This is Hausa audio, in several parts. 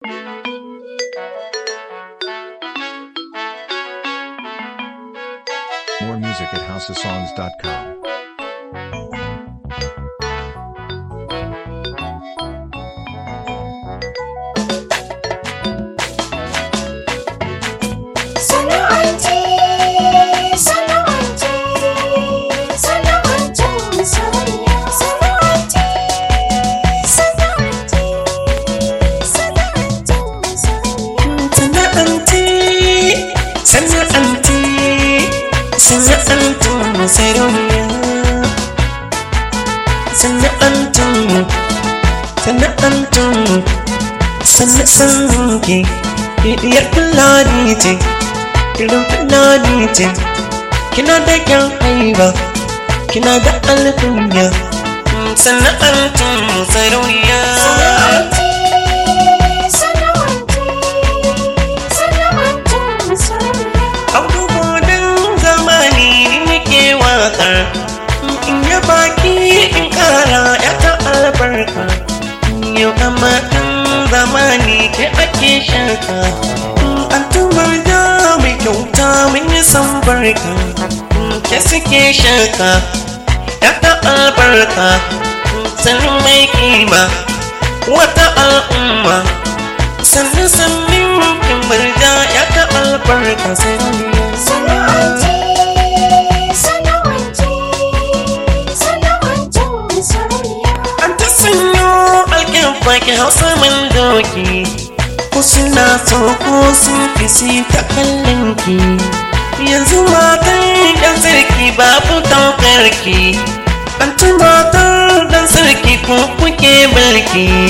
More music at houseofsongs.com. Sanki diyar fulani ce, irin fulani ce, kina da kyan haiba, kina da alkunya, sana'antun sarauniya. Abubuwan zamani nake waƙar, in ya baki in ƙara ya ta albarka, yau amma zamani ke ake shaka, an tumar da mai kyauta mun yi san barka, ke suke shaka ya ta albarka, sannan mai kima wata al'umma, sannan sannin kin barja ya ta albarka sai baki hausa man doki, ko suna so ko sun fi si ta kallonki, yanzu matan dan sarki babu taukarki, an tumatar dan sarki ko kuke mulki,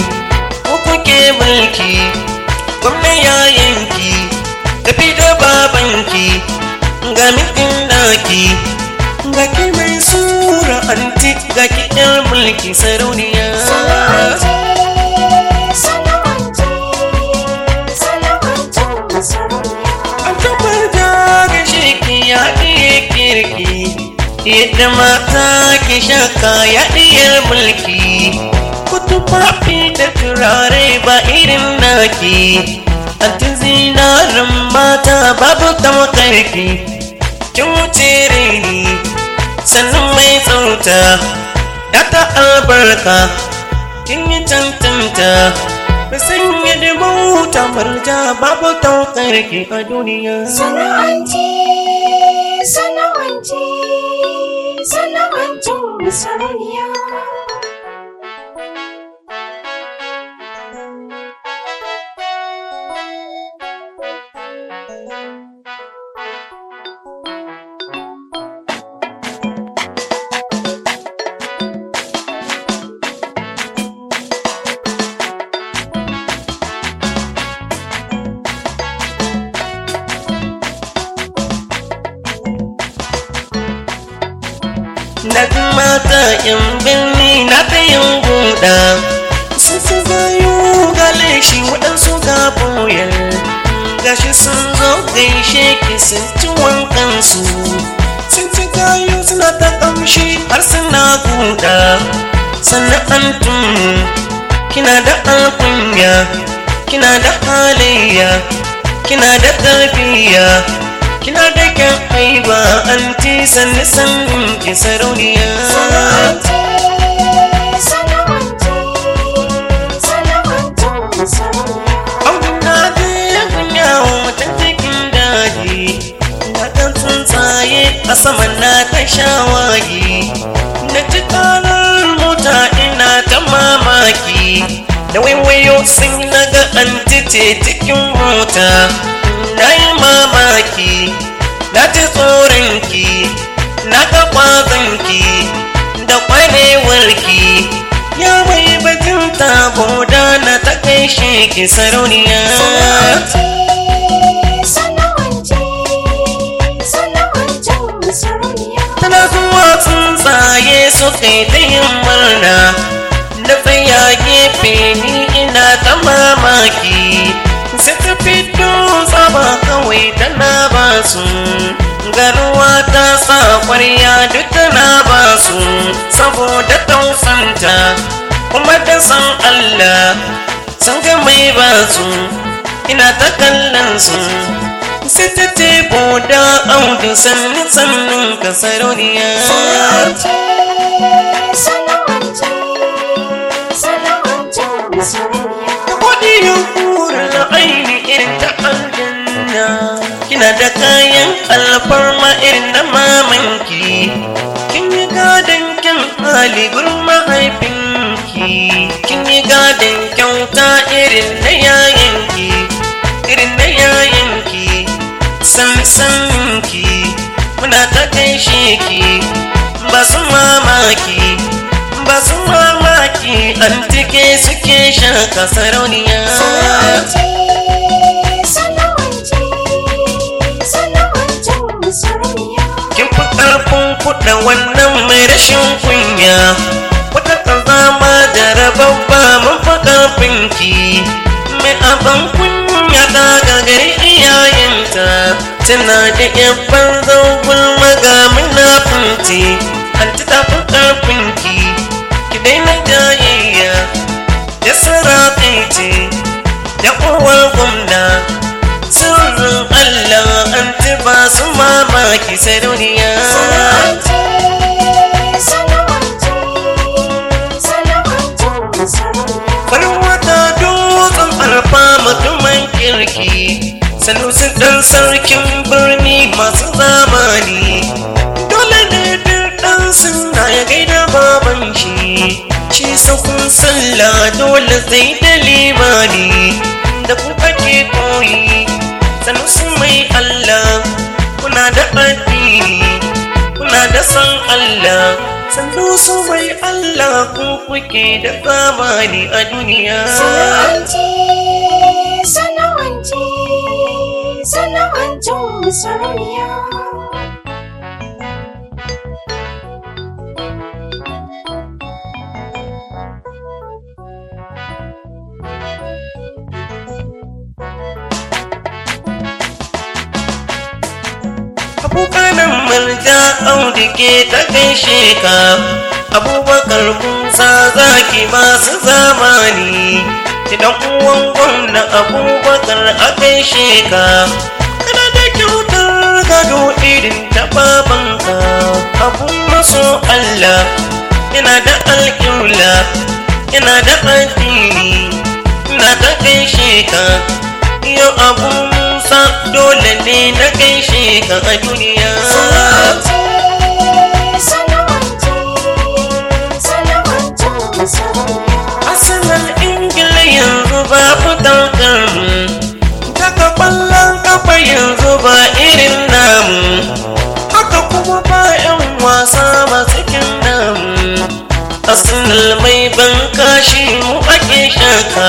gwamna yayanki tafi da babanki ga mitin daki, ga ki mai sura anti ga ki yar mulki sarauniya. Yadda mata ke shaka ya diyar mulki, kutu fafi da turare ba irin naki, anti zinarin mata babu tamakarki, kin wuce raini sannan mai tsauta ya ta albarka, kin yi tantanta da sanya da mota marja babu taukarki a duniya. Sana'antun sarauniya. Na mata yan birni na ta yin guda, sun su bayu gale shi waɗansu ga boyar, gashi sun zo gaishe ki sun ci wankansu, sun ci gayu suna ta ƙamshi har suna guda, sana'antun kina da alkunya, kina da halayya, kina da tarbiyya, kina da kyan haiba anti sanni sannin ki sarauniya. Auna da kunya mutan cikin daji, na ɗan tsuntsaye a saman na ta shawagi, na ci karar mota ina ta mamaki, da waiwayo sun naga anti ce cikin mota. Na yi mamaki, na ji tsoronki, na ga ƙwazonki da ƙwarewarki, ya mai bakin taboda na ta kai shi ki sarauniya. Tana zuwa tsuntsaye su kai ta yin murna, na tsaya gefe ni ina ta mamaki, sai ta fito tsaba kawai tana basu, garuwa ta sa ƙwarya duk tana basu, saboda tausanta kuma da san Allah sun ga mai ba su ina ta kallon su sai ta tebo da audu sannin ka sarauniya kudi ya kura na aini irin ta aljanna kina da kayan alfarma irin na mamanki kin yi gadon kyan hali gurin mahaifinki kin yi gadon kyauta irin na yayanki sanki muna ta gaishe ki ba su mamaki antike suke shaka sarauniya kin fi ƙarfin kuɗa wannan mai rashin kunya wata ƙazama da rababba mun fi ƙarfinki mai abin kunya ta gagari iyayenta tana da yabban zaugul maga munafunci anti ta fi ƙarfinki ki daina jayayya da sarakai da uwar gwamna sirrin Allah anti ba su mamaki sarauniya farin wata dutsen alfa mutumin kirki sanusin ɗan sarkin birni masu zamani dole ne ɗan suna ya gaida baban shi sakun sallah dole zai da limani da ku ake koyi sanusi mai Allah kuna da addini kuna da san Allah sanusi mai Allah ku kuke da zamani a duniya sana'ancin sarauniya abokanan marja audi ke ta gaishe ka abubakar musa zaki masu zamani idan uwan gwamna abubakar a gaishe ka kana da kyautar gado irin ta babanka abun maso Allah ina da alƙibla ina da addini ina ta gaishe ka yau abu musa dole ne na gaishe ka a duniya asalin ingila yanzu ba fitar mu daga ƙwallon kafa yanzu ba irin namu haka kuma ba 'yan wasa masu kin namu asalin mai ban kashi mu ake shaka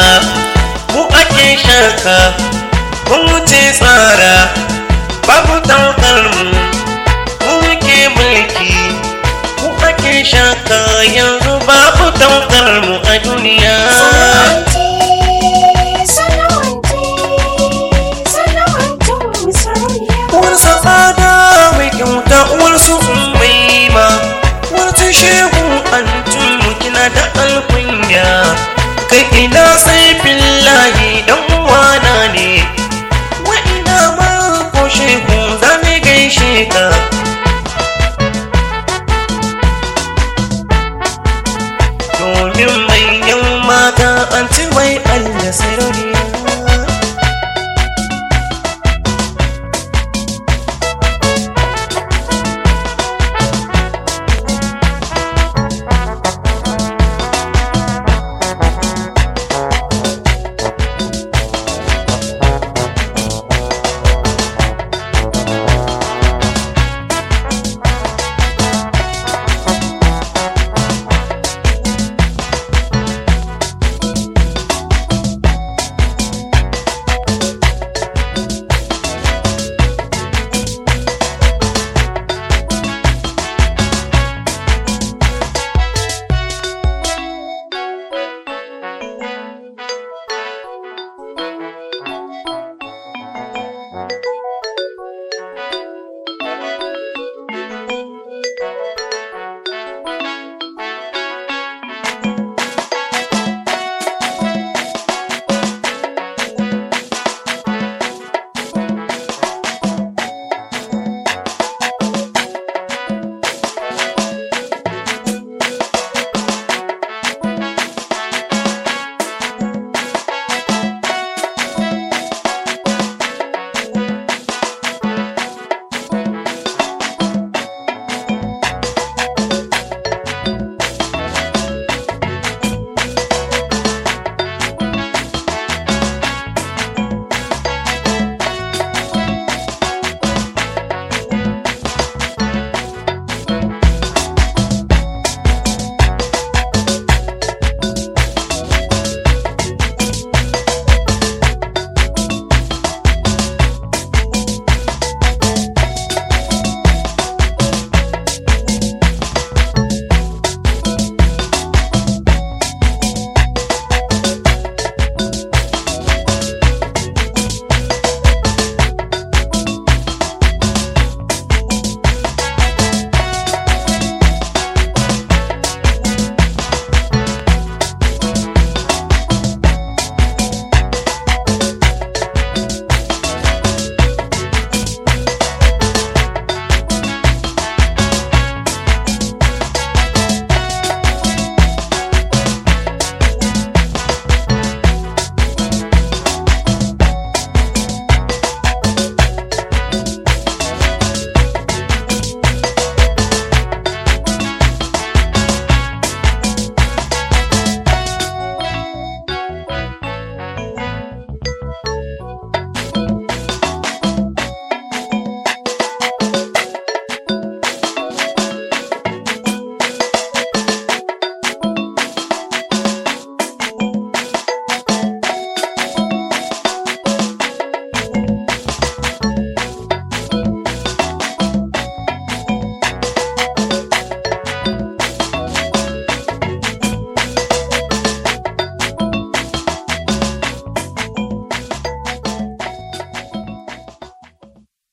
mun wuce tsara babu taukar mu muke mulki mu ake shaka yanzu babu taukar mu a duniya uwarsa tsada mai kyauta uwarsu ummai ma uwarsu shehu antun mu kina da alkunya kai ina sai billahi dan uwana ne wa ina ma ko shehu zane gaishe ka domin manyan mata anti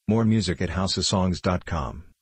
More music at housesongs.com.